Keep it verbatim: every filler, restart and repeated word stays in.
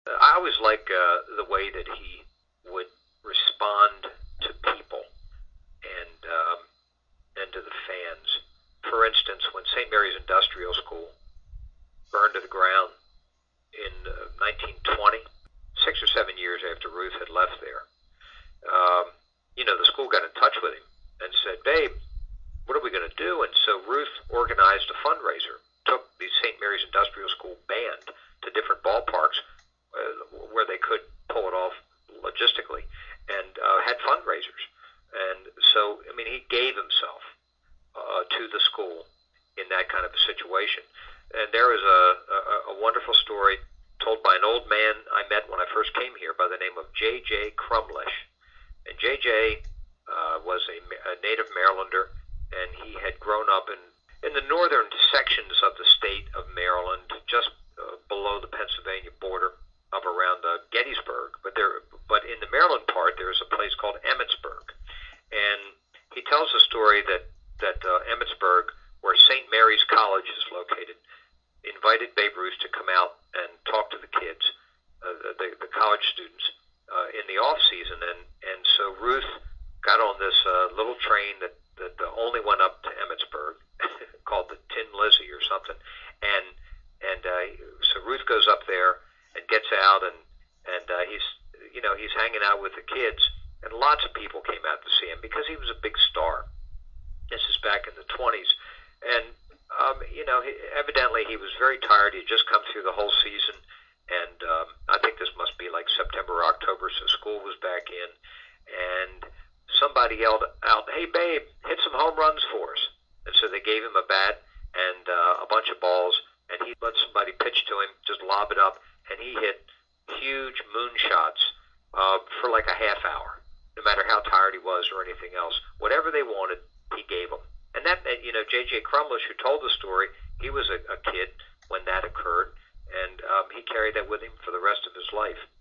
I always like uh, the way that he would respond to people and um, and to the fans. For instance, when Saint Mary's Industrial School burned to the ground in uh, nineteen twenty, six or seven years after Ruth had left there, um, you know, the school got in touch with him and said, "Babe, what are we going to do?" And so Ruth organized a fundraiser, took the Saint Mary's Industrial School band to different ballparks uh, where they could pull it off logistically, and uh, had fundraisers. And so, I mean, he gave himself uh, to the school in that kind of a situation. And there is a, a, a wonderful story told by an old man I met when I first came here by the name of J J. Crumlish. And J J uh, was a, a native Marylander, and he had grown up in, in the northern sections of the state of Maryland, just uh, below the Pennsylvania border, up around uh, Gettysburg. But there, but in the Maryland part, there is a place called Emmitsburg, and he tells a story that that uh, Emmitsburg, where Saint Mary's College is located, invited Babe Ruth to come out and talk to the kids, uh, the, the college students, uh, in the off season, and and so Ruth got on this uh, little train that that uh, only went up to Emmitsburg, called the Tin Lizzie or something, and and uh, so Ruth goes up there and gets out, and and uh, he's you know he's hanging out with the kids, and lots of people came out to see him because he was a big star. This is back in the twenties, and um, you know he, evidently he was very tired. He had just come through the whole season, and um, I think this must be like September or October, so school was back in, and somebody yelled out, "Hey Babe, hit some home runs for us!" And so they gave him a bat and uh, a bunch of balls, and he let somebody pitch to him, just lob it up, and he hit huge moonshots uh, for like a half hour, no matter how tired he was or anything else. Whatever they wanted, he gave them. And that, you know, J J. Crumlish, who told the story, he was a, a kid when that occurred, and um, he carried that with him for the rest of his life.